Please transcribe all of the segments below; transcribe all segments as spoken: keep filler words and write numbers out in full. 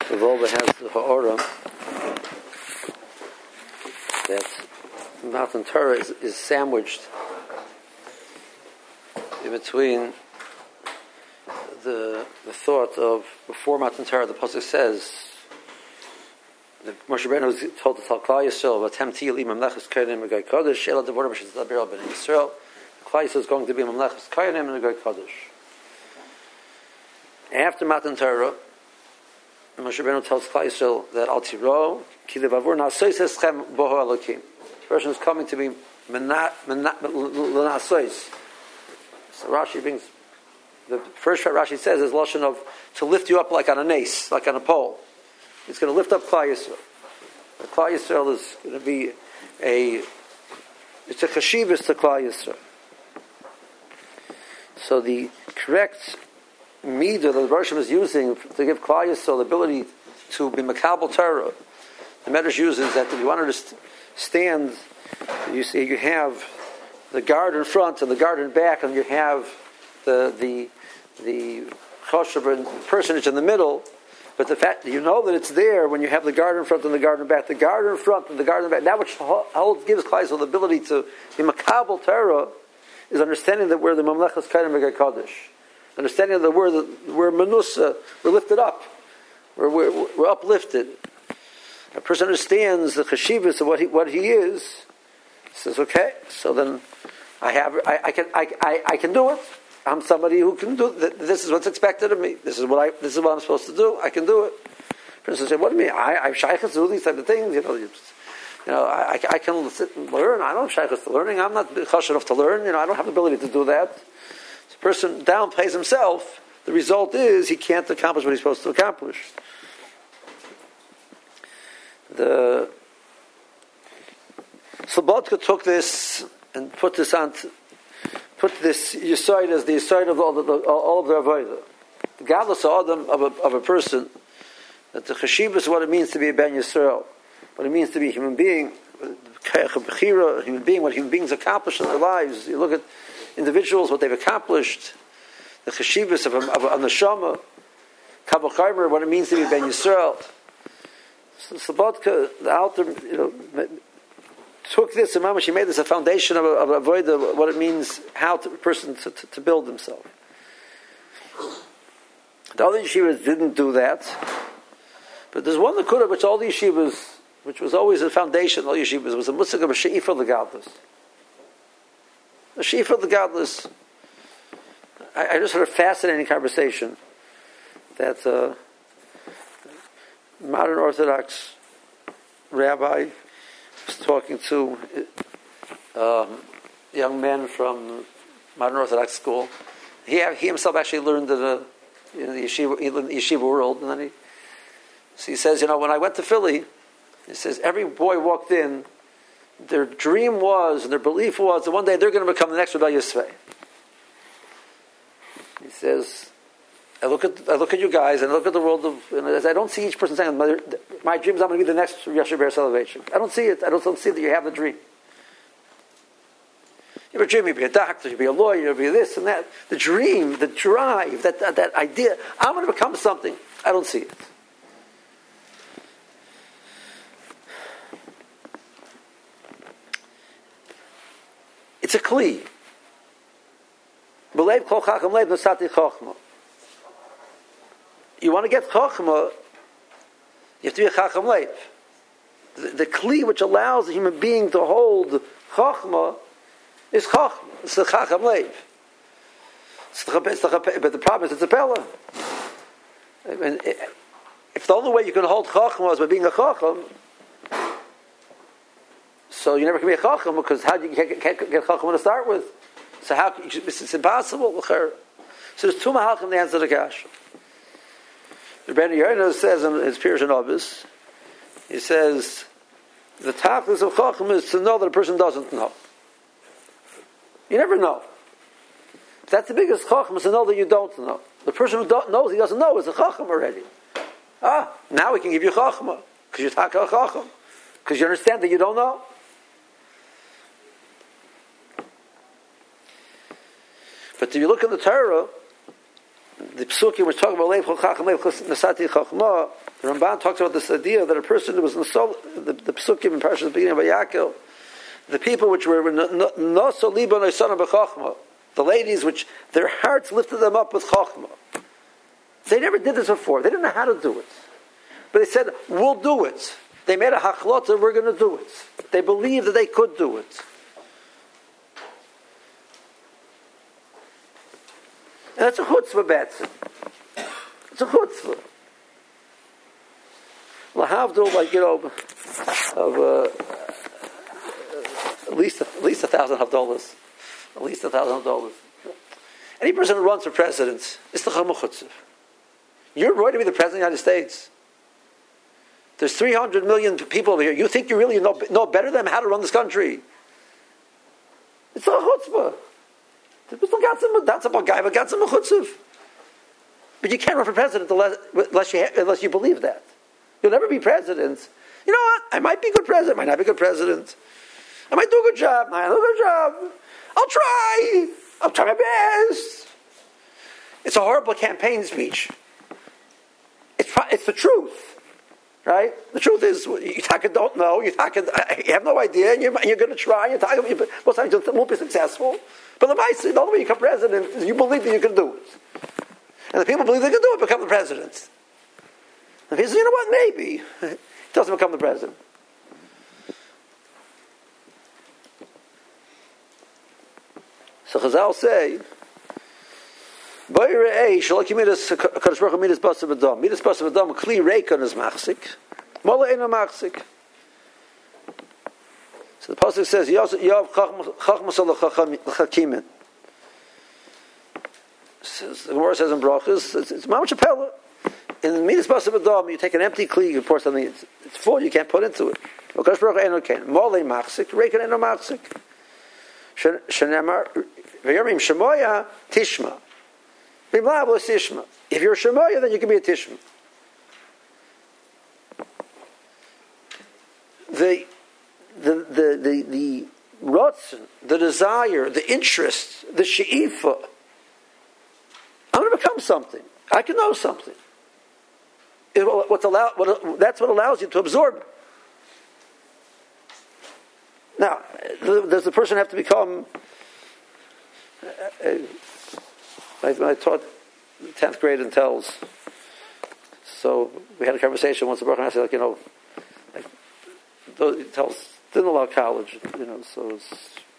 The Volva has the Ha'ora that Matan Torah is, is sandwiched in between the the thought of before Matan Torah. The pasuk says the Moshe Rabbeinu was told to tell Klal Yisrael, "Vatem tihyu li mamlechas kohanim v'goy kodesh ela devorim shetidaber b'nei Yisrael." Klal Yisrael is going to be mamlechas kohanim and goy kodesh. After Matan Torah, Moshe Rabbeinu tells Klal Yisrael that Al Tiro ki levavur na'asos eschem boho Elokim. The person is coming to be l'na'asos. So Rashi brings the first Rashi says is lashon of to lift you up like on a nace, like on a pole. It's going to lift up Klal Yisrael. Klal Yisrael is going to be a it's a chashivas to Klal Yisrael. So the correct midah that the Rosh is using to give Klal Yisrael the ability to be makabel Torah, the Medrash uses that if you want to stand, you see you have the guard in front and the guard in back, and you have the the the choshev personage in the middle. But the fact that you know that it's there when you have the guard in front and the guard in back, the guard in front and the guard in back, that which holds gives Klal Yisrael the ability to be makabel Torah is understanding that we're the mamlechas kohanim v'goy kodesh. Understanding of the word that we're menusa, we're lifted up, we're, we're, we're uplifted. A person understands the chashivas of what he what he is. He says, "Okay, so then I have I, I can I, I I can do it. I'm somebody who can do it. This is what's expected of me. This is what I this is what I'm supposed to do. I can do it." The person says, "What do you mean? I I'm shaykhs to do these type of things. You know, you, you know, I I can sit and learn. I don't have shaykhs to learning. I'm not chashuv enough to learn. You know, I don't have the ability to do that." The person downplays himself. The result is he can't accomplish what he's supposed to accomplish. The Slobodka took this and put this on, put this yisoid as the yisoid of all, the, all of their avodah. The gadlus adam of a of a person, that the chashivas what it means to be a ben Yisrael, what it means to be a human being, a human being, what human beings accomplish in their lives. You look at individuals, what they've accomplished, the chashivas of a, of a neshama, kabel chaymer, what it means to be ben Yisrael. So Slobodka, the Alter, you know, took this and Mama, she made this a foundation of, of avodah, what it means, how to, a person to, to, to build himself. The other yeshivas didn't do that, but there's one Nakuda which all the yeshivas, which was always a foundation, all yeshivas, was a musik of a she'ifah l'gadlus. A she'ifah l'gadlus. I, I just heard a fascinating conversation that uh, modern Orthodox rabbi was talking to um, young men from modern Orthodox school. He he himself actually learned in, a, in the yeshiva, in the yeshiva world, and then he so he says, you know, when I went to Philly, he says every boy walked in, their dream was and their belief was that one day they're going to become the next Rabbi Yisvei. He says, I look at I look at you guys and I look at the world of, and I don't see each person saying, my, my dream is I'm going to be the next Yasher Be'er Salvation. I don't see it. I don't, don't see that you have the dream. You have a dream, you'll be a doctor, you'll be a lawyer, you'll be this and that. The dream, the drive, that, that, that idea, I'm going to become something. I don't see it. It's a kli. B'leiv kol chacham leiv nosati chochma. You want to get chochma, you have to be a chacham leiv. The, the kli which allows a human being to hold chochma is chochma. It's the chacham leiv. But the problem is it's a pella. I mean, if the only way you can hold chochma is by being a chacham, so you never can be a chacham, because how do you get, get, get chacham to start with? So how it's impossible. So there's two mahalchim to answer the kasha. The Ben Yehuda says in his Pirush Nobis, he says the tachlis of chacham is to know that a person doesn't know. You never know. That's the biggest chacham, is to know that you don't know. The person who don't knows he doesn't know is a chacham already. Ah, now we can give you chachma because you're talking chacham, because you understand that you don't know. But if you look in the Torah, the psukim we're talking about, Leiv Chacham, Leiv Nasati Chachma, The Ramban talks about this idea that a person who was in the, soul, the, the Pesukim in Parashas beginning of Vayakel, the people which were Noso Liba Noisana B'Chochma, the ladies which their hearts lifted them up with Chochma. They never did this before. They didn't know how to do it. But they said, we'll do it. They made a hachlota, we're going to do it. They believed that they could do it. And that's a chutzpah, Batson. It's a chutzpah. Lahavdil, like, you know, of uh, at least at least a thousand of dollars, at least a thousand of dollars. Any person who runs for president is the chamuchutzev. You're going to be the president of the United States. There's three hundred million people over here. You think you really know, know better than how to run this country? It's a chutzpah. That's a guy, but that's a chutzpah. But you can't run for president unless, unless you unless you believe that. You'll never be president. You know what? I might be a good president. I might not be a good president. I might do a good job. I might not do a good job. I'll try. I'll try my best. It's a horrible campaign speech. It's it's the truth, right? The truth is, you don't know. You have no idea, and you're, you're going to try. You're talking, most times you won't be successful. But the the only way you become president is you believe that you can do it, and the people believe they can do it become the president. And he says, you know what, maybe. He doesn't become the president. So Chazal say, Boirei, Shalaki Midas, Kadosh Baruch Hu Midas Basav Adam. Midas Basav Adam, Kli Reikon is Machzik. Mola Eino Machzik. So the Pasuk says, Yav Chachmas Al Chakimin. The Gemara says in Brachas, it's, it's Mamash Apella. In Midas Basav Adam, you take an empty kli, you pour something, it's, it's full, you can't put into it. Kadosh Baruch Hu Eino Ken. Mola Machzik, Reikon Eino Machzik. Shenemar, V'yomim Shemoya, Tishma. If you're a Shemoya, then you can be a Tishma. The the the the the rotzen, the desire, the interest, the she'ifa. I'm going to become something. I can know something. It, what's allow, what, that's what allows you to absorb. Now, does the person have to become? Uh, I, I taught tenth grade in Tells, so we had a conversation once. The Baruch and I said, like, you know, like, those, Tells didn't allow college, you know, so it's,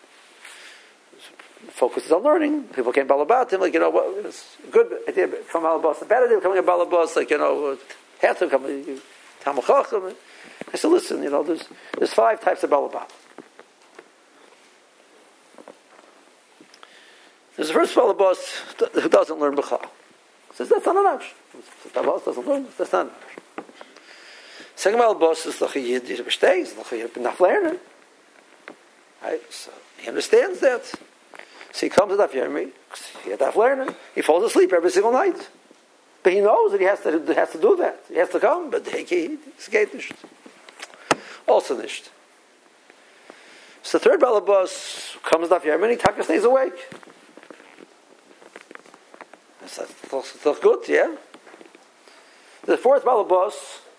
it's focused on learning. People came balabatim, like, you know, well, it's a good idea to become balabas. The bad idea becoming a balabas, like, you know, have to come Talmud Chacham. I said, listen, you know, there's there's five types of balabat. There's the first balabas who doesn't learn b'chal. Says that's not an option. The balabas doesn't learn. That's not an option. Second balabas is the chiyid yishbeshteis, the chiyid b'naflerner. Right, so he understands that. So he comes to Daf Yomi, he had Daf learning. He falls asleep every single night, but he knows that he has to has to do that. He has to come, but he he's geht nicht. Also nicht. So the third balabas comes to Daf Yomi, he taka stays awake. That's still good, yeah? The fourth balabas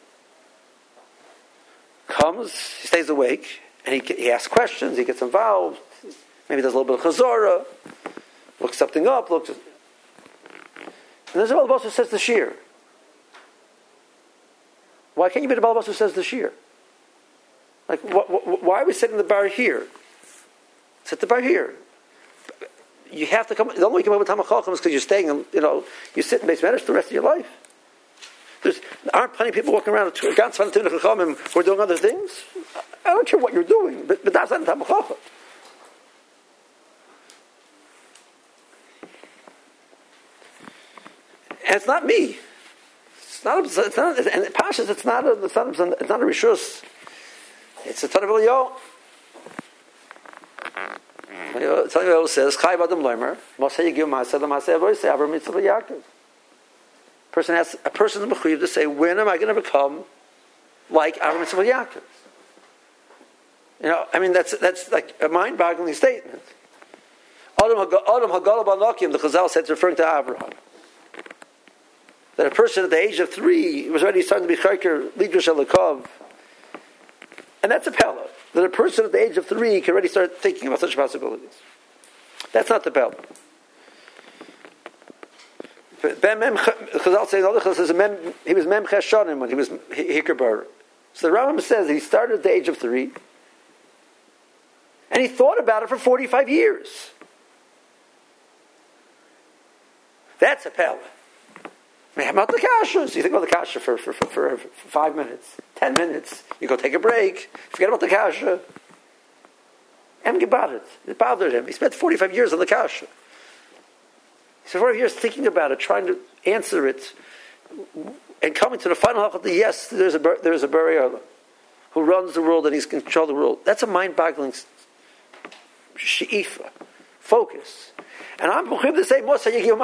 comes, he stays awake, and he, he asks questions, he gets involved, maybe does a little bit of chazorah, looks something up, looks... And there's a balabas who says the shir. Why can't you be the balabas who says the shir? Like, wh- wh- why are we sitting the bar here? Sit the bar here. You have to come. The only way you can come with Talmud Chacham is because you're staying, you know, you sit in Beis Medrash the rest of your life. There aren't plenty of people walking around who are doing other things. I don't care what you're doing, but, but that's not Talmud Chacham. And it's not me. It's not. It's not. And Pashas, it's not. A, it's not. It's not a rishus. It's a ton of Eliyahu. Tell you what it says. Chai v'adam loimer. Moshe yigiv ma'aseh l'ma'aseh avoiseh avar mitzvah Yaakov. Person has a person is mechuyev to say, when am I going to become like avar mitzvah Yaakov? You know, I mean that's that's like a mind-boggling statement. Adam hagala b'anokim. The Chazal said it's referring to Avraham. that a person at the age of three was already starting to be chayker lidrush alakov, and that's a pella. That a person at the age of three can already start thinking about such possibilities. That's not the pella. Ben Mem Chazal says another Chazal says mem, he was Mem Cheshonim when he was Hikar. So the Rambam says that he started at the age of three, and he thought about it for forty-five years. That's a pella. I mean, how about the kasha? So you think about the kasha for, for, for, for, for five minutes, ten minutes. You go take a break. Forget about the kasha. And about it. It bothered him. He spent forty-five years on the kasha. He spent forty years thinking about it, trying to answer it, and coming to the final halach of the yes, there's a there's a Bari who runs the world and he's control the world. That's a mind-boggling she'ifa, focus. And I'm mechuyev to say, I'm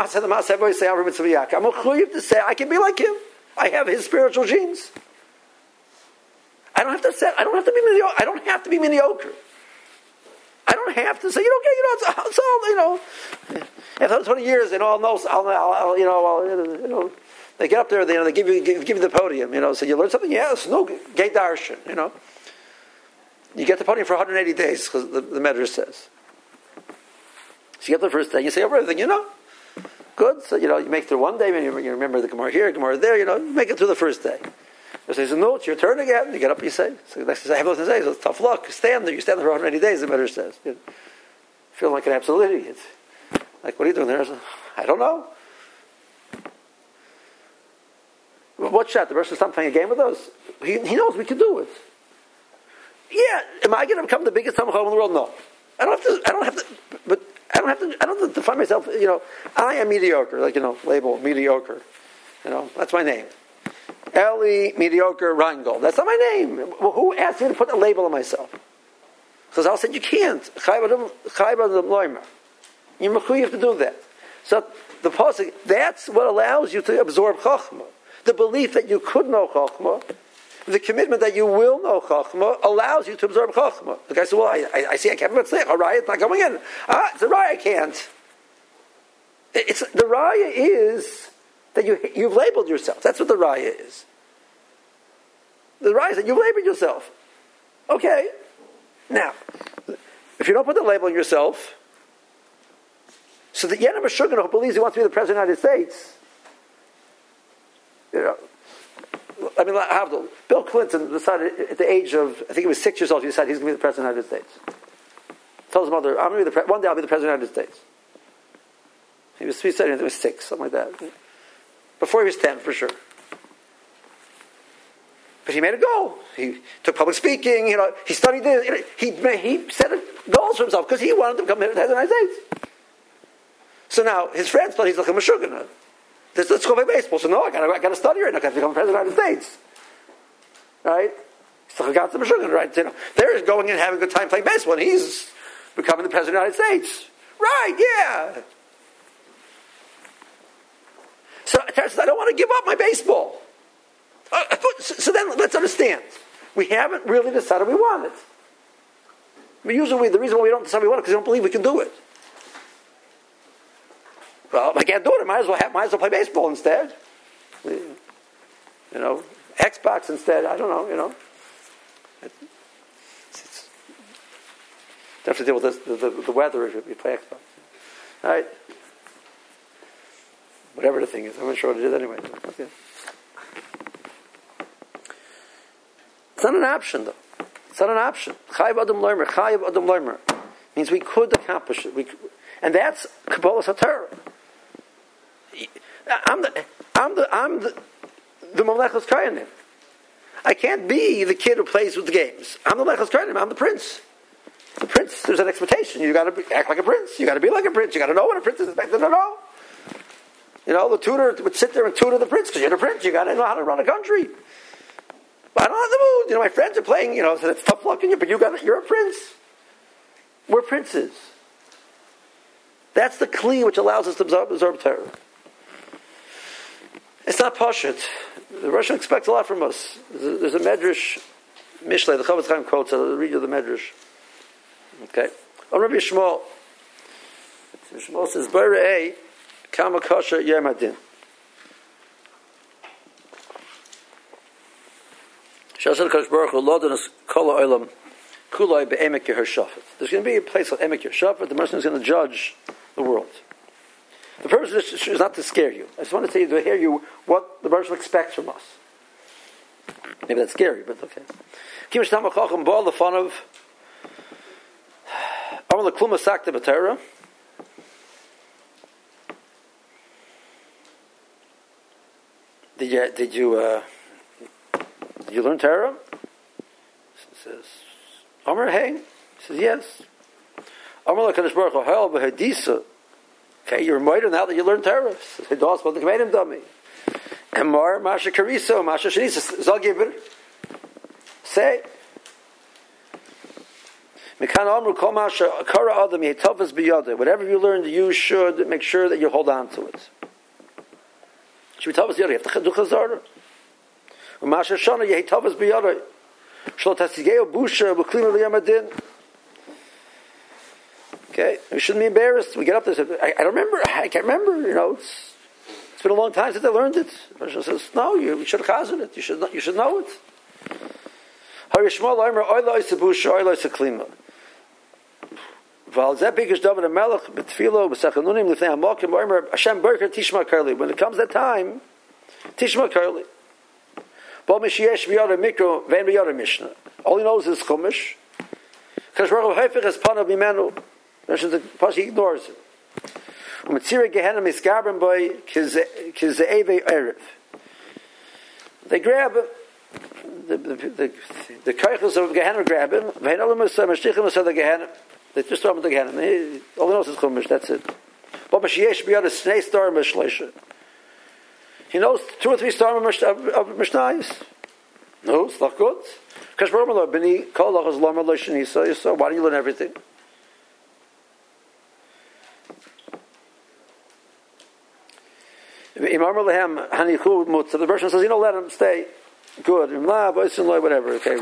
mechuyev to say, I can be like him. I have his spiritual genes. I don't have to say, I don't have to be mediocre. I don't have to be mediocre. I don't have to say, you know, okay, you know, it's, it's all, you know, after twenty years, and all knows, I'll, I'll, I'll, you know, I'll, you know, they get up there, they, you know, they give you, give, give you the podium, you know, so you learn something. Yes, no, gay darshan, you know. You get the podium for one hundred eighty days, because the, the Medrash says. So you get the first day, you say over everything, you know, good. So you know, you make it through one day, maybe you remember the Gemara here, Gemara there, you know, you make it through the first day. You say, no, it's your turn again. You get up, you say. So the next day, I have nothing to say. So it's tough luck. Stand there. You stand there for one hundred eighty days. The Medrash says. You feel like an absolute idiot. Like, what are you doing there? I don't know. What shot? The person is not playing a game with us. He, he knows we can do it. Yeah. Am I going to become the biggest Talmid Chacham in the world? No. I don't have to. I don't have to. But I don't have to. I don't have to define myself. You know, I am mediocre. Like you know, label mediocre. You know, that's my name. Eli mediocre Reingold. That's not my name. Well, who asked me to put a label on myself? Because I said you can't. You're mechuyev to do that. So the pasuk, that's what allows you to absorb chachma. The belief that you could know chachma, the commitment that you will know chachma, allows you to absorb chachma. The guy said, "Well, I, I, I see I can't mitzvah. All right, it's not coming in. Ah, it's a raya. I can't." It's the raya is that you you've labeled yourself. That's what the raya is. The raya is that you've labeled yourself. Okay. Now, if you don't put the label on yourself, so the Yenim Meshuggah who believes he wants to be the president of the United States, you know, I mean, Havdil, Bill Clinton decided at the age of, I think he was six years old, he decided he's going to be the president of the United States. Told his mother, I'm going to be the pre- one day I'll be the president of the United States. He was, he said he was six, something like that. Before he was ten, for sure. But he made a goal. He took public speaking, you know, he studied this. You know, he, he set goals for himself because he wanted to become the president of the United States. So now, his friends thought he's like a Meshuggah. Let's, let's go play baseball. So no, I got I got to study right now. I got to become president of the United States. Right? He's like a Meshuggah, right? You know, they're going and having a good time playing baseball, and he's becoming the president of the United States. Right, yeah. So I don't want to give up my baseball. Uh, so then let's understand. We haven't really decided we want it. I mean, usually the reason why we don't decide we want it is because we don't believe we can do it. Well, if I can't do it, I might as well have, might as well play baseball instead. You know, Xbox instead. I don't know. You know, it's, it's, you have to deal with this, the, the, the weather if you play Xbox. All right. Whatever the thing is, I'm not sure what it is anyway. Okay. It's not an option, though. It's not an option. Chayiv Adam Loimer, Chayiv Adam Loimer means we could accomplish it. We could, and that's Kabbalah Satorah. I'm the, I'm the, I'm the, the Mamlechus Kohanim. I can't be the kid who plays with the games. I'm the Mamlechus Kohanim. I'm the prince. The prince. There's an expectation. You got to act like a prince. You got to be like a prince. You got to know what a prince is expected to know. You know, the tutor would sit there and tutor the prince because you're the prince. You got to know how to run a country. But I don't have the mood. You know, my friends are playing. You know, so it's tough luck in you. But you got, you're a prince. We're princes. That's the kli which allows us to absorb, absorb terror. It's not pashut. The Russian expects a lot from us. There's a, there's a medrash, Mishlei, the Chavetz Chaim quotes. I'll read you the medrash. Okay. On Rabbi Shmuel. Shmuel says, "B'rei kama kasha yemadin." There's going to be a place called Emek Yershafat. The Merchant is going to judge the world. The purpose of this is not to scare you. I just want to tell you to hear you what the Merchant expects from us. Maybe that's scary, but okay. Ball the fun of Amal Kluma Sakta B'Torah. Did you did you uh, did you learn Torah? He says, Amar hey. He says yes. Amar LaKadosh Baruch Hu Ha'el B'Hadisa. Okay, you're moider now that you learned Torah. Hidos But the K'meidim Dami. Emar Masha Kariso Masha Shanisa Zal Gibber. Say. Whatever you learned, you should make sure that you hold on to it. You have to do chazara. Okay, we shouldn't be embarrassed. We get up there and say, I, I don't remember, I can't remember, you know, it's, it's been a long time since I learned it. The person says, no, you, you should have chazed it. You should, you should know it. When it comes that time, Tishma Karli. All he knows is Chumash. Because Baruch Hu Hefech is Pana Bimenu. He ignores it. They grab him. The the the, the Kaichos of Gehenna grab him. They just throw him to Gehenna. All he knows is Chumash. That's it. He knows two or three stars of, of Mishnayos. No, it's not good. Because why do you learn everything? So the version says, you know, let him stay. Good. Whatever. Okay.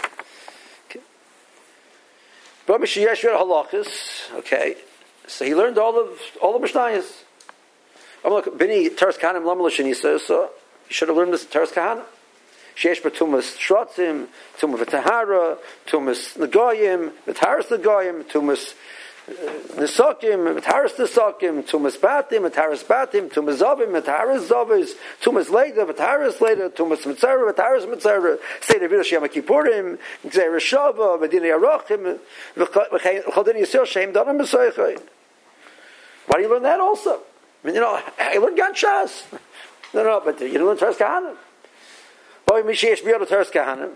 Okay. So he learned all of all the Mishnayos. Bini Teres Kahanim Lama L'Shanisa. So he should have learned this Teres Kahanim. Sheesh B'Tumas Shrotzim, Tumas V'Tahara, Tumas Nagoyim, V'Taharas Nagoyim, Tumas Nisokim, V'Taharas Nisokim, Tumas Batim, V'Taharas Batim, Tumas Zavim, V'Taharas Zavis, Tumas Leda, V'Taharas Leda, Tumas Mitzara, V'Taharas Mitzara, Seder Vidosh Yom Kippurim, Gzeir Shava, V'Dinei Arachim, V'Chodin Yisrael Shem Donam B'Soichai. Why do you learn that also? I mean, you know, I learned Gan Shas. No, no, but you don't learn Teres Kahanim. Boy, Mishesh B'Yod Teres Kahanim.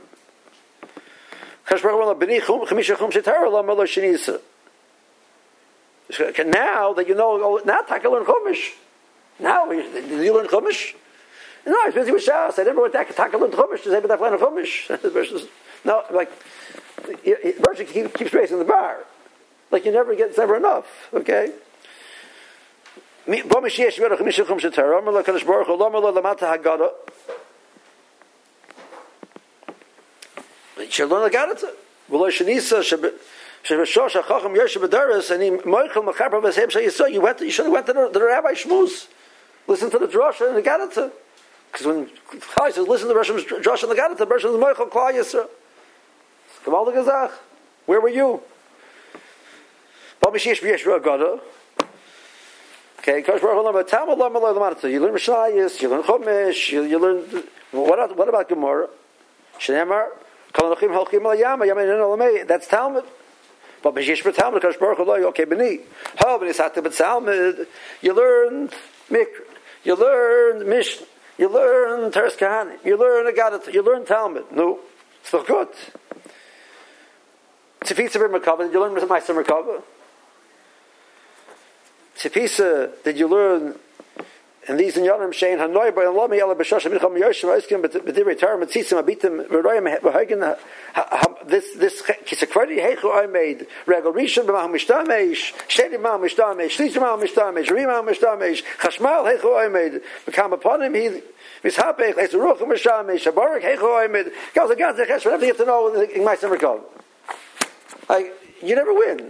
Now that you know, now Taka learn Chumash. Now, did you learn Chumash? No, I was busy with Shas. I never went back to Taka learn Chumash to say, but I learn Chumash. No, like, the person keeps raising the bar. Like, you never get, it's never enough. Okay? You should learn the Gadata. You went. To, you should have went to the, the Rabbi Shmuz. Listen to the drasha and the Gadata. Because when Klal says, "Listen to the drasha and the Gadata," the person is Moichel Klal Yisrael. Kamal the Gazach. Where were you? Okay, you learn Mishnayos, you learn Chumash, you, you learn what? What about Gemara? Shneimar, that's Talmud. But Mishish for Talmud, because Baruch Hu, okay, B'ni. How B'ni Sakta but Talmud? You learn Mikra, you learn Mishnah, you learn Teres Kahanim, you learn Agadat, you learn Talmud. No, it's not good. Tzipitza B'Merkava, did you learn Ma'aser Merkava? Tzipisa, did you learn and these in Yonim Shein Hanoi by Allah Yalla B'Shasha Mincham Yoshim Aiskim B'Divrei Torah Mitzitzim Abitim V'Royim V'Hagen this this Kisakredi Heichu I made Regel Rishon B'Maham Mishtamesh Shedi B'Maham Mishtamesh Shlish B'Maham Mishtamesh Ri B'Maham Mishtamesh Chashmal Heichu I made Become upon him he Mishapech Leisuruch Mishtamesh Shabarak Heichu I made Goes against the Chesh whatever you have to know in my summer call. Like you never win.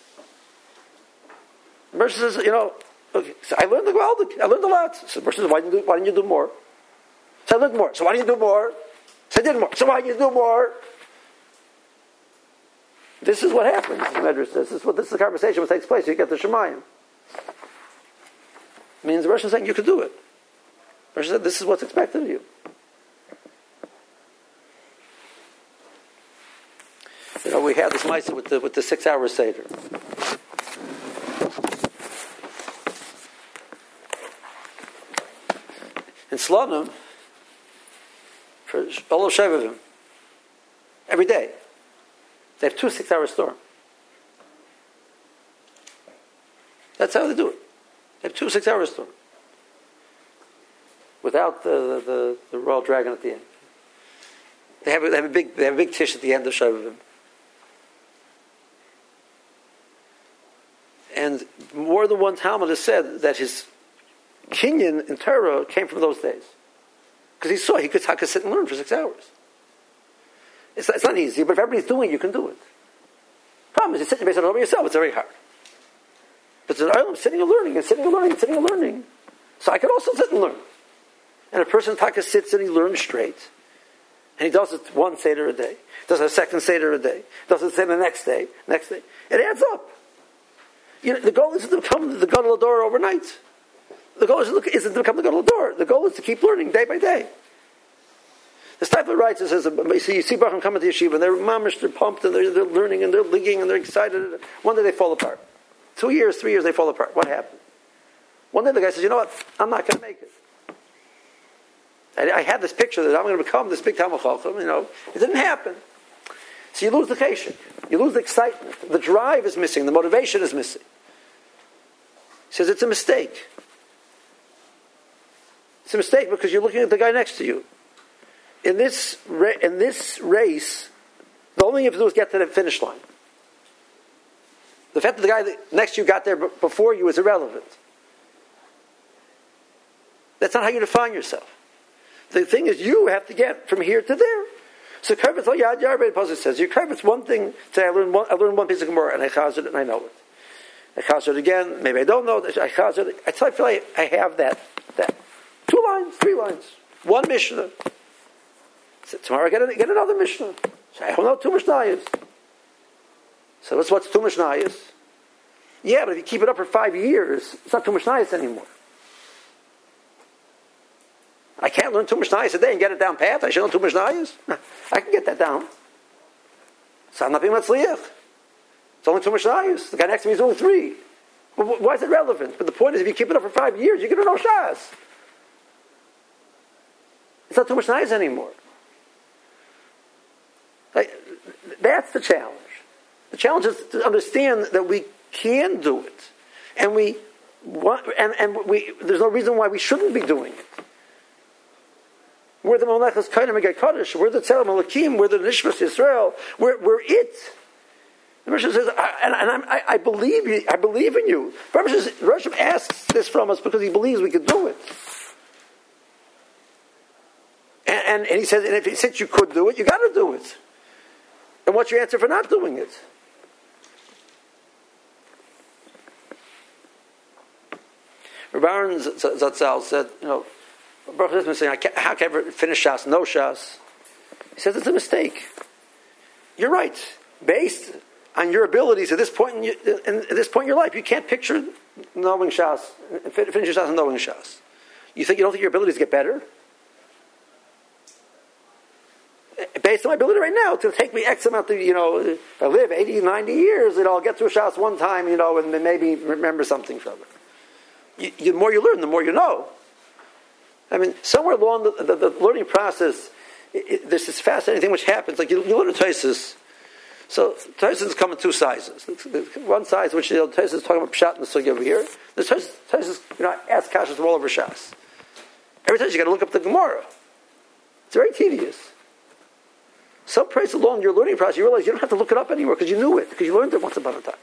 Mercy says, you know, okay, so I learned the Gwaldik. I learned a lot. So the person says, why didn't you do, why didn't you do more? So I learned more. So why didn't you do more? So I did more. So why you do more? This is what happens in the Medrash. This is what this is the conversation that takes place. You get the Shemayim. Means the Rosh is saying you could do it. The Rosh said this is what's expected of you. You know, we had this mitzvah with the with the six hour seder. In Slonim, for all of Shevavim, every day, they have two six-hour storm. That's how they do it. They have two six-hour storm. Without the, the, the royal dragon at the end. They have, they have a big they have a big tish at the end of Shevavim. And more than one Talmud has said that his Kinyan in Torah came from those days. Because he saw he could, he could sit and learn for six hours. It's, it's not easy, but if everybody's doing it, you can do it. Problem is, you sit and base it over yourself, it's very hard. But I'm sitting and learning, and sitting and learning, and sitting and learning. So I can also sit and learn. And a person taka sits and he learns straight. And he does it one Seder a day. Does it a second Seder a day. Does it the next day, next day. It adds up. You know, the goal isn't to become the Gadol Hador overnight. The goal isn't to become the Gadol Hador. The goal is to keep learning day by day. The Steipler writes, it says, you see, you see Bacham come into yeshiva, and they're mamish, they're pumped, and they're, they're learning, and they're ligging, and they're excited. One day they fall apart. Two years, three years, they fall apart. What happened? One day the guy says, you know what? I'm not going to make it. I, I had this picture that I'm going to become this big Talmid Chacham, you know. It didn't happen. So you lose the cheshek. You lose the excitement. The drive is missing. The motivation is missing. He says it's a mistake. It's a mistake because you're looking at the guy next to you. In this ra- in this race, the only thing you have to do is get to the finish line. The fact that the guy that next to you got there b- before you is irrelevant. That's not how you define yourself. The thing is, you have to get from here to there. So Kervitz Al Yad Yarbei Pasuk says, you Kervitz one thing. Say, I learned one, I learned one piece of Gemara and I chazed it and I know it. I chazed it again. Maybe I don't know it. I chazed it. I feel like I have that that. Two lines, three lines, one Mishnah. So tomorrow I get, a, get another Mishnah. So I don't know two Mishnayos. So that's what's two Mishnayos. Yeah, but if you keep it up for five years, it's not two Mishnayos anymore. I can't learn two Mishnayos a day and get it down pat. I should learn two Mishnayos. I can get that down. So I'm not being Matzliach. It's only two Mishnayos. The guy next to me is only three. Well, why is it relevant? But the point is, if you keep it up for five years, you're going to know Shas. It's not too much nice anymore. Like, that's the challenge. The challenge is to understand that we can do it, and we want, and and we. There's no reason why we shouldn't be doing it. We're the Malachas Kainim Megay Kaddish. We're the Tzelem Malakim. We're the Nishmas Yisrael. We're we're it. The Rosh says, I, and, and I'm, I, I believe you. I believe in you. Rosh Rosh asks this from us because he believes we can do it. And, and, and he says, and if he said you could do it, you got to do it. And what's your answer for not doing it? Rabbi Aaron Zatzal said, you know, Baruch has been saying, how can I ever finish Shas, no Shas? He says it's a mistake. You're right. Based on your abilities at this point in, your, in at this point in your life, you can't picture knowing Shas, finish Shas and knowing Shas. You think you don't think your abilities get better? Based on my ability right now, it's going to take me X amount of, you know, if I live eighty, ninety years, and I'll get through a Shas one time, you know, and then maybe remember something from it. You, you, the more you learn, the more you know. I mean, somewhere along the, the, the learning process, it, it, there's this fascinating thing which happens. Like, you, you learn a Tosfos. So, Tosfos come in two sizes. One size, which, you know, Tosfos is talking about Pshat and the Sugi over here. The Tosfos, you know, ask Kashas all over Shas. Every time you got to look up the Gemara. It's very tedious. Some place along your learning process, you realize you don't have to look it up anymore because you knew it, because you learned it once upon a time.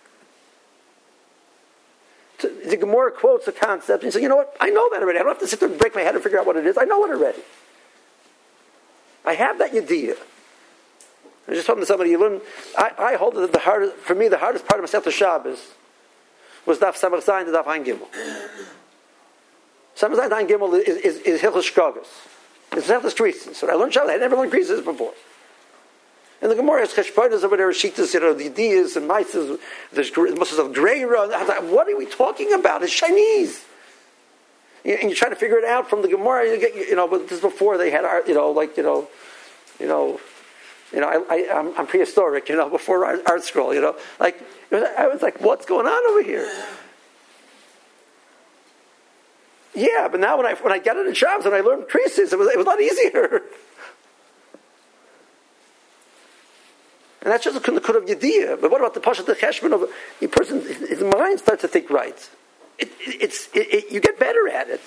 So the Gemara quotes a concept, and you say, you know what, I know that already. I don't have to sit there and break my head and figure out what it is. I know it already. I have that idea. I was just talking to somebody, you learn, I, I hold that the hardest, for me, the hardest part of Masechta Shabbos was Daf Samach Zayin to Daf Ein Gimel. Samach Zayin to Ein Gimel is, is, is Hilchos Shkagas. It's not the creases. So I learned Shabbos. I had never learned creases before. And the Gemara has cheshbonos over there, shitas, you know, the ideas and mitzvahs. There's muscles of greira. What are we talking about? It's Chinese. And you're trying to figure it out from the Gemara. You, get, you know, but this is before they had, art, you know, like you know, you know, you know. I, I, I'm, I'm prehistoric, you know, before art, art scroll, you know. Like I was like, what's going on over here? Yeah, but now when I when I got into Shabbos and I learned creases, it was it was a lot easier. And that's just the Kunakut of Yediyah. But what about the Pashat, the Cheshbon of the person, his mind starts to think right. It, it, it's, it, it, you get better at it.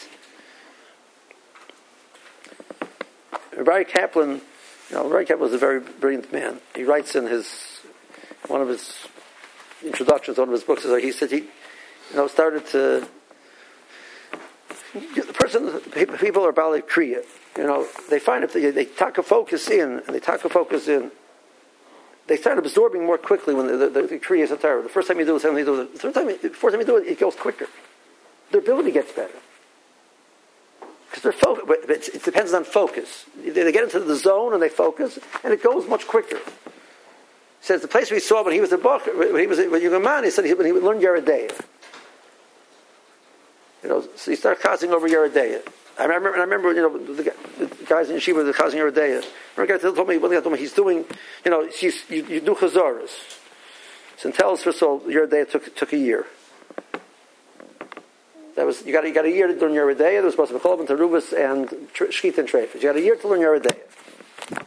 Rabbi Kaplan, you know, Rabbi Kaplan was a very brilliant man. He writes in his, one of his introductions, one of his books, he said he, you know, started to, the person, people are Baalei Kriya. You know, they find if they, they take a focus in, and they take a focus in, they start absorbing more quickly when the, the, the, the Kriya is a Torah. The first time you do it, the second time you do it, the third time, the fourth time you do it, it goes quicker. Their ability gets better. Because they're focused, but it, it depends on focus. They, they get into the zone and they focus, and it goes much quicker. He says the place we saw when he was a Bach, when he was a, when you man, he said he, when he would learn Yoreh De'ah. You know, so you start chazing over Yoreh De'ah. I remember, and I remember, you know, the, the guys in Yeshiva, the chazing Yoreh De'ah. I remember a guy told me, one guy told me he's doing, you know, he's, you, you do chazaras. So tell us, first of all, Yoreh De'ah took took a year. That was you got you got a year to learn Yoreh De'ah. There was supposed to be Cholov and Terubas and Shkita and Treifas. You got a year to learn Yoreh De'ah,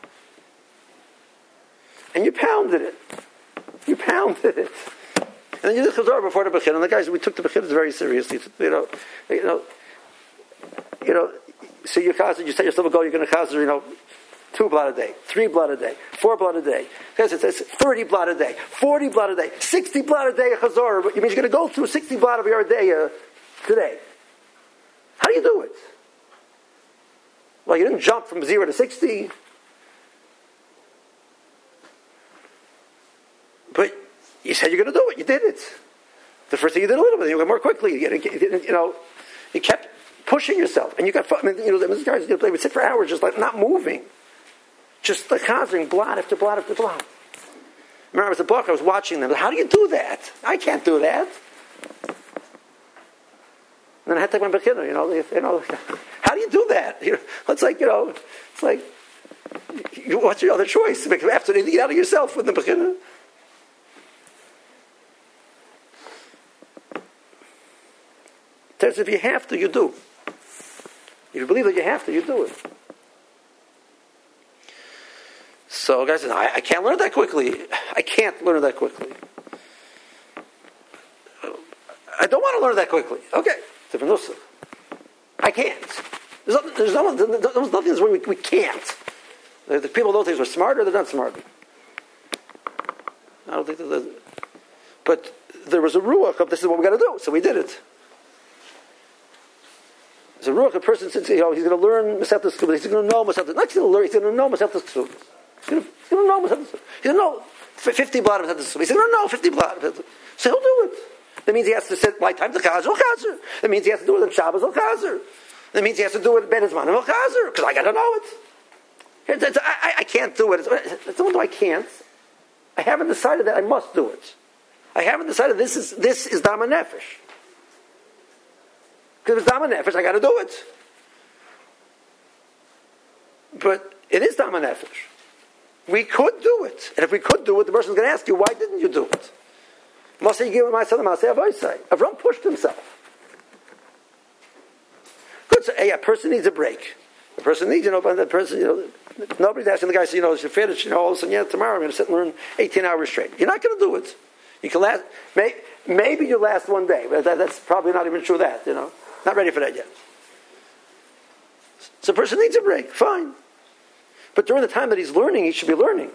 and you pounded it. You pounded it, and then you did chazar before the Bechid. And the guys, we took the Bechid very seriously. You know, you know. You know, so you chazer, you set yourself a goal, you're going to chazer, you know, two blood a day, three blood a day, four blood a day. Because it says thirty blood a day, forty blood a day, sixty blood a day of chazor. But you mean you're going to go through sixty blood of your day uh, today? How do you do it? Well, you didn't jump from zero to sixty. But you said you're going to do it. You did it. The first thing you did a little bit, you went more quickly. You, you know, you kept pushing yourself, and you got, I mean, you know, this guy's going to play. We sit for hours, just like not moving, just like chazering blot after blot after blot. Remember, I was a book. I was watching them. How do you do that? I can't do that. And then I had to take my beginner. You know, you know, how do you do that? You know, it's like you know, it's like, what's your other choice? Make after you eat out of yourself with the beginner. If you have to, you do. If you believe that you have to, you do it. So, guys, I, I can't learn that quickly. I can't learn that quickly. I don't want to learn that quickly. Okay, different nusach. I can't. There's, nothing, there's, no, there's nothing that's where we, we can't. The, the people don't think we're smarter, they're not smarter. I don't think that. But there was a ruach of this is what we got to do, so we did it. There's a ruach, a person says, you know, he's going to learn Masechtas Ksubas. He's going to know Masechtas. Not he's going to learn. He's going to know Masechtas Ksubas. He's going to know Masechtas Ksubas. He's going to know fifty blot of Masechtas Ksubas. He's going to know fifty blot of Masechtas Ksubas. So he'll do it. That means he has to sit light time to chazer. He'll chazer. That means he has to do it on Shabbos. He'll chazer. That means he has to do it at Ben Azman. He'll chazer because I got to know it. It's, it's, I, I can't do it. It's, it's not that I can't. I haven't decided that I must do it. I haven't decided this is this is Dama Nefesh. Because if it's Dama Nefesh, I got to do it. But it is Dama Nefesh. We could do it. And if we could do it, the person's going to ask you, why didn't you do it? Avram pushed himself. Good. So, hey, a person needs a break. A person needs, you know, the person, you know, nobody's asking the guy, so, you know, should finish, you know, all of a sudden, yeah, tomorrow I'm going to sit and learn eighteen hours straight. You're not going to do it. You can last, may, maybe you last one day, but that, that's probably not even true that, you know. Not ready for that yet. So a person needs a break, fine. But during the time that he's learning, he should be learning.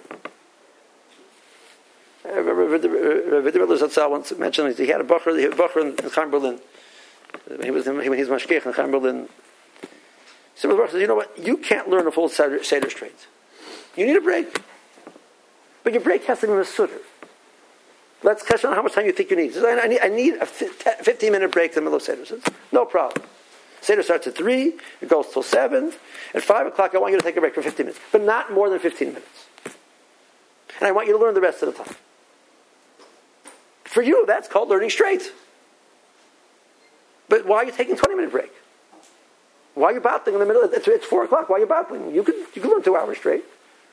Rabbi Zatzal once mentioned he had a bacher, he had a bacher in, in Chaim Berlin. He was when he was mashgiach in Chaim Berlin. He said, "Bacher says, you know what? You can't learn a full seder straight. You need a break, but your break has to be masuder. Let's question on how much time you think you need. Says, I, I need, I need a fifteen minute break in the middle of seder. Says, no problem. Seder starts at three, it goes till seven. At five o'clock, I want you to take a break for fifteen minutes, but not more than fifteen minutes. And I want you to learn the rest of the time. For you, that's called learning straight. But why are you taking a twenty-minute break? Why are you battling in the middle? It's, it's four o'clock. Why are you battling? You can, you can learn two hours straight.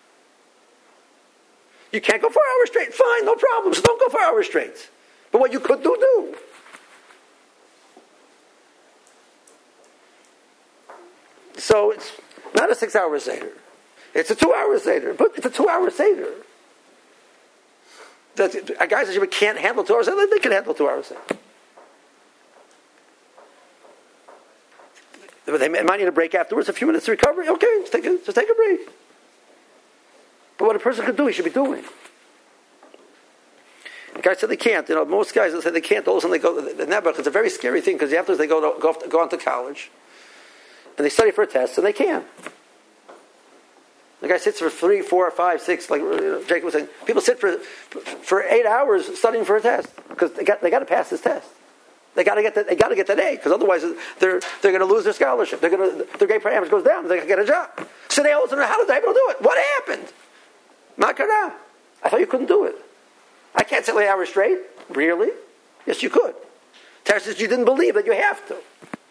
You can't go four hours straight. Fine, no problem. So don't go four hours straight. But what you could do, do. So it's not a six-hour Seder. It's a two-hour Seder. But it's a two-hour Seder. That, guys that can't handle two hours Seder, they can handle two hours Seder. But they might need a break afterwards, a few minutes to recover. Okay, just take a, just take a break. But what a person could do, he should be doing. The guy said they can't. You know, most guys that say they can't, all of a sudden they go, the Nebuch, it's a very scary thing, because afterwards they go, to, go, off to, go on to college, and they study for a test, and they can. The guy sits for three, four, five, six, like you know, Jacob was saying. People sit for for eight hours studying for a test, because they got, they got to pass this test. They got to get that. They got to get that A, because otherwise they're they're going to lose their scholarship. They're going to their grade parameters goes down. They're going to get a job. So they always know how did they able to do it? What happened? Makara. I thought you couldn't do it. I can't sit eight hours straight. Really? Yes, you could. Tara says you didn't believe that you have to.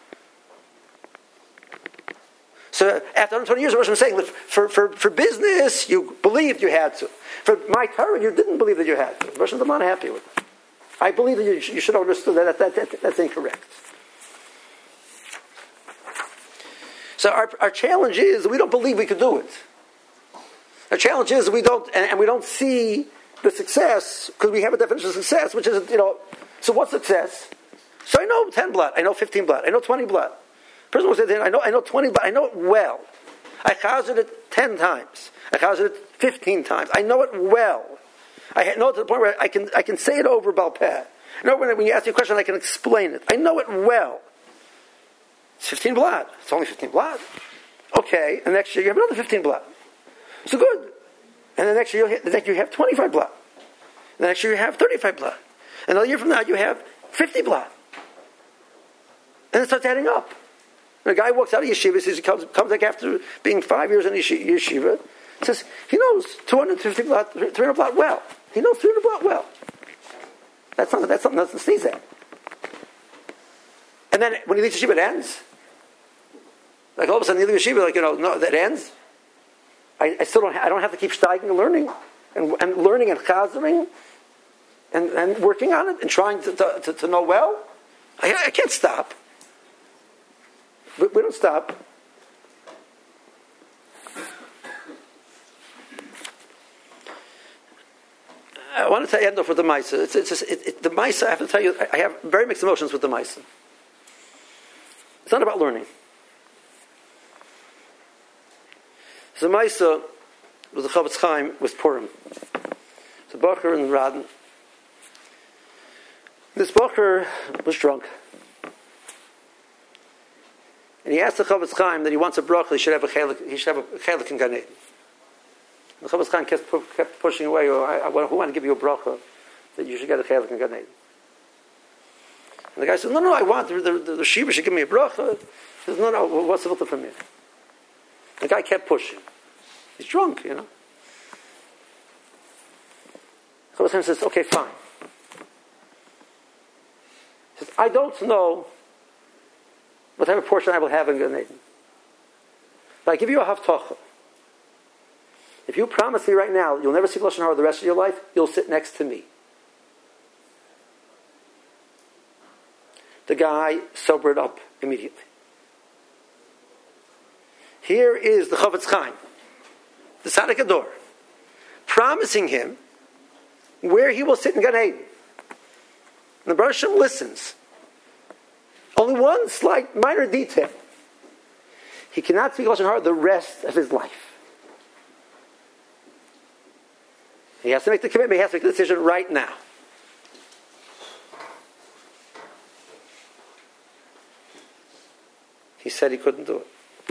So after one hundred twenty years, Rosh Hashanah was saying that for, for, for business you believed you had to. For my Torah, you didn't believe that you had to. Rosh Hashanah, I'm not happy with it. I believe that you, you should have understood that, that, that, that that's incorrect. So our, our challenge is we don't believe we could do it. Our challenge is we don't, and, and we don't see the success because we have a definition of success, which is, you know, so what's success? So I know ten blood, I know fifteen blood, I know twenty blood. Person will say, I know, I know twenty blood, I know it well. I chazed it ten times. I chazed it fifteen times. I know it well. I know it to the point where I can I can say it over Balpeh. I know when, when you ask me a question, I can explain it. I know it well. It's fifteen blood. It's only fifteen blood. Okay, and next year you have another fifteen blood. So good. And the next year, you'll, the next year you have twenty-five blood. The next year you have thirty-five blood. And another year from now you have fifty blood. And it starts adding up. And a guy walks out of yeshiva, says he comes, comes like after being five years in yeshiva, says he knows two hundred fifty blood, three hundred blood well. He knows three hundred blood well. That's something, that's something else to sneeze at. And then when he leaves yeshiva, it ends. Like all of a sudden, you leave yeshiva, like, you know, no, that ends. I, I still don't, ha- I don't have to keep steiging and learning, and, and learning and chazering, and, and working on it, and trying to, to, to, to know well. I, I can't stop. We, we don't stop. I want to end off with the Maisa. It's, it's just, it, it, the Maisa, I have to tell you, I, I have very mixed emotions with the Maisa. It's not about learning. So the Maisa was the Chavetz Chaim with Purim. It's a Bacher in Radin. This Bacher was drunk. And he asked the Chavetz Chaim that he wants a bracha, he should have a chelik, he should have a chelik in Gan Eden. The Chavetz Chaim kept, kept pushing away, oh, I, I, who want to give you a bracha that you should get a chelik in Gan Eden? And the guy said, no, no, I want, the, the, the, the Shiva should give me a bracha. He says, no, no, what's the filter from me? The guy kept pushing. He's drunk, you know. Chavetz Chaim says, okay, fine. He says, I don't know what type of portion I will have in Gan Eden. But I give you a haftacha. If you promise me right now you'll never see Lashon Hara the rest of your life, you'll sit next to me. The guy sobered up immediately. Here is the Chavetz Chaim, the Tzaddik Ador, promising him where he will sit in Gan Eden. And the Baruch Hashem listens. Only one slight, minor detail. He cannot speak Lashon Hara the rest of his life. He has to make the commitment. He has to make the decision right now. He said he couldn't do it.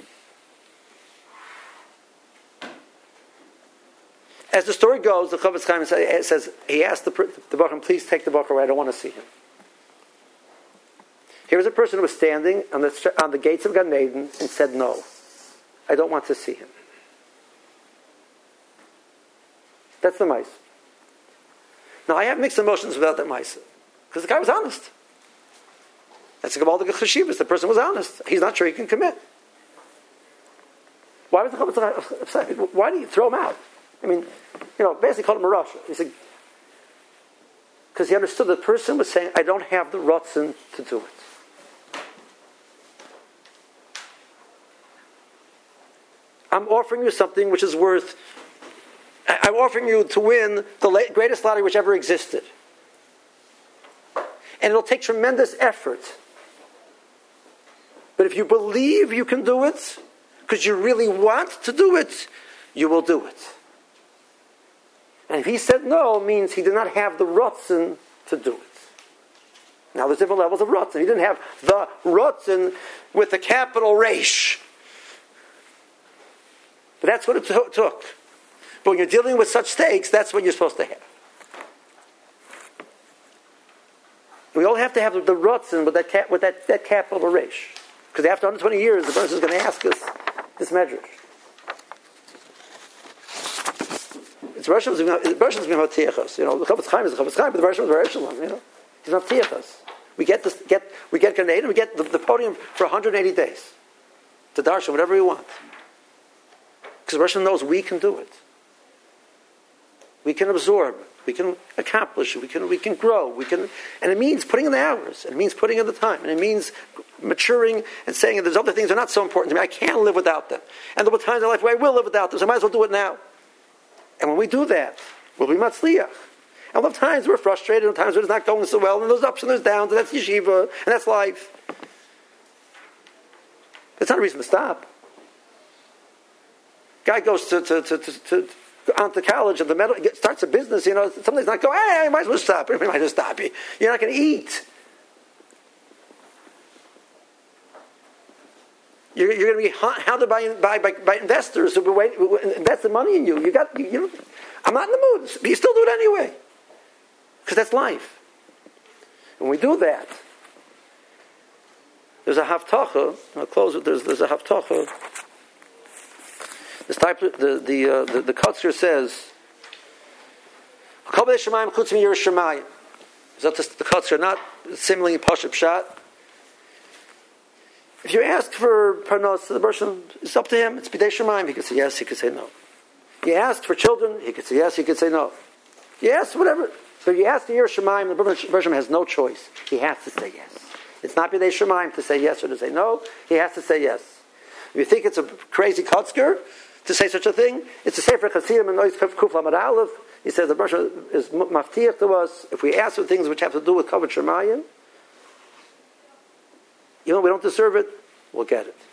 As the story goes, the Chavetz Chaim says he asked the the Baruch, please take the Baruch away. I don't want to see him. Here's a person who was standing on the, on the gates of Gan Eden and said, no, I don't want to see him. That's the mice. Now, I have mixed emotions about that mice, because the guy was honest. That's the Gabaldic Chashivas. The person was honest. He's not sure he can commit. Why was the Chavetz upset? Why did he throw him out? I mean, you know, basically called him a Rasha. He said, because he understood the person was saying, I don't have the Ratzon to do it. I'm offering you something which is worth, I'm offering you to win the greatest lottery which ever existed. And it'll take tremendous effort. But if you believe you can do it, because you really want to do it, you will do it. And if he said no, it means he did not have the Ratzon to do it. Now there's different levels of Ratzon. He didn't have the Ratzon with the capital Resh. But that's what it t- took. But when you're dealing with such stakes, that's what you're supposed to have. We all have to have the Ratzon with that cap, with that, that capital Resh. Because after one hundred twenty years, the person is going to ask us this medrash. It's Russians who Russians who Tiachos. You know, the Chavetz Chaim is the Chavetz Chaim, but the Russians are Echelon. You know, he's not Tiachos. We get this, get we get Gan Eden, we get the, the podium for one hundred eighty days to darshan whatever we want. Because Russian knows we can do it. We can absorb. We can accomplish. We can we can grow. We can, and it means putting in the hours. It means putting in the time. And it means maturing and saying that there's other things that are not so important to me. I can't live without them. And there will times in life where I will live without them. So I might as well do it now. And when we do that, we'll be matzliach. And there'll times we're frustrated, and times when it's not going so well, and there's ups and there's downs, and that's yeshiva, and that's life. That's not a reason to stop. Guy goes to to to, to, to on to college and the metal, starts a business, you know, somebody's not going, hey, I might as well stop. I might as well stop. You're not going to eat. You're, you're going to be hounded by, by, by, by investors who will invest the money in you. You got, you, you know, I'm not in the mood, but you still do it anyway. Because that's life. When we do that, there's a haftacha, I'll close with, there's, there's a haftacha. This type, the the uh, the, the Kutzker says, "Kol b'nei Shemayim chutz mi yiras Shemayim." Is that the Kutzker, not similarly Pashup Pshat? If you ask for parnos to the person, it's up to him. It's b'nei Shemayim. He could say yes. He could say no. You asked for children. He could say yes. He could say no. You asked whatever. So you ask the yiras Shemayim. The person has no choice. He has to say yes. It's not b'nei Shemayim to say yes or to say no. He has to say yes. If you think it's a crazy Kutzker to say such a thing, it's a Sefer Chasidim and Nois Kuf Lamed Aleph. He says the Baruch is maftiach to us if we ask for things which have to do with Kavod Shemayim, even though we don't deserve it, we'll get it.